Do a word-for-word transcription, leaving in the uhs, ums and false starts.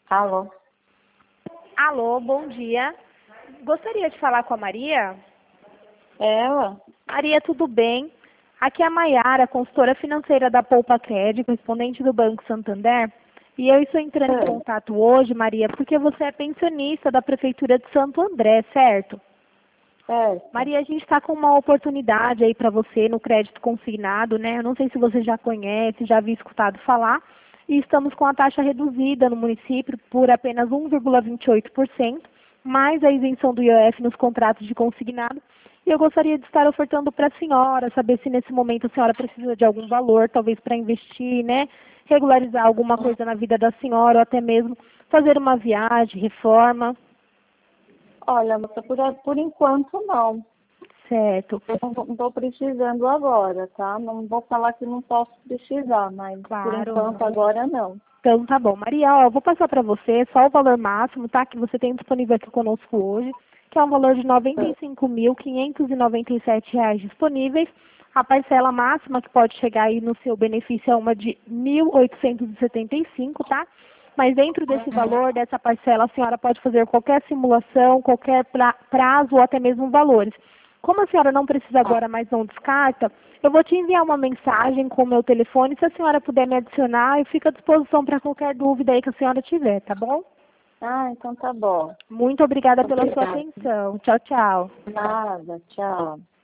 Alô? Alô, bom dia. Gostaria de falar com a Maria? É ela? Maria, tudo bem? Aqui é a Maiara, consultora financeira da Poupa Crédito, correspondente do Banco Santander. E eu estou entrando em É. contato hoje, Maria, porque você é pensionista da Prefeitura de Santo André, certo? É. Maria, a gente está com uma oportunidade aí para você no crédito consignado, né? Eu não sei se você já conhece, já havia escutado falar. E estamos com a taxa reduzida no município por apenas um vírgula vinte e oito por cento, mais a isenção do I O F nos contratos de consignado. E eu gostaria de estar ofertando para a senhora, saber se nesse momento a senhora precisa de algum valor, talvez para investir, né? Regularizar alguma coisa na vida da senhora, ou até mesmo fazer uma viagem, reforma. Olha, moça, por, por enquanto não. Certo, Eu não estou precisando agora, tá? Não vou falar que não posso precisar, mas por claro. enquanto agora não. Então tá bom. Maria, ó, eu vou passar para você só o valor máximo, tá? Que você tem disponível aqui conosco hoje, que é um valor de noventa e cinco mil, quinhentos e noventa e sete reais disponíveis. A parcela máxima que pode chegar aí no seu benefício é uma de mil oitocentos e setenta e cinco, tá? Mas dentro desse valor, dessa parcela, a senhora pode fazer qualquer simulação, qualquer pra- prazo ou até mesmo valores. Como a senhora não precisa agora, mas não descarta, eu vou te enviar uma mensagem com o meu telefone. Se a senhora puder me adicionar, eu fico à disposição para qualquer dúvida aí que a senhora tiver, tá bom? Ah, então tá bom. Muito obrigada pela sua Obrigada. atenção. Tchau, tchau. Nada, tchau.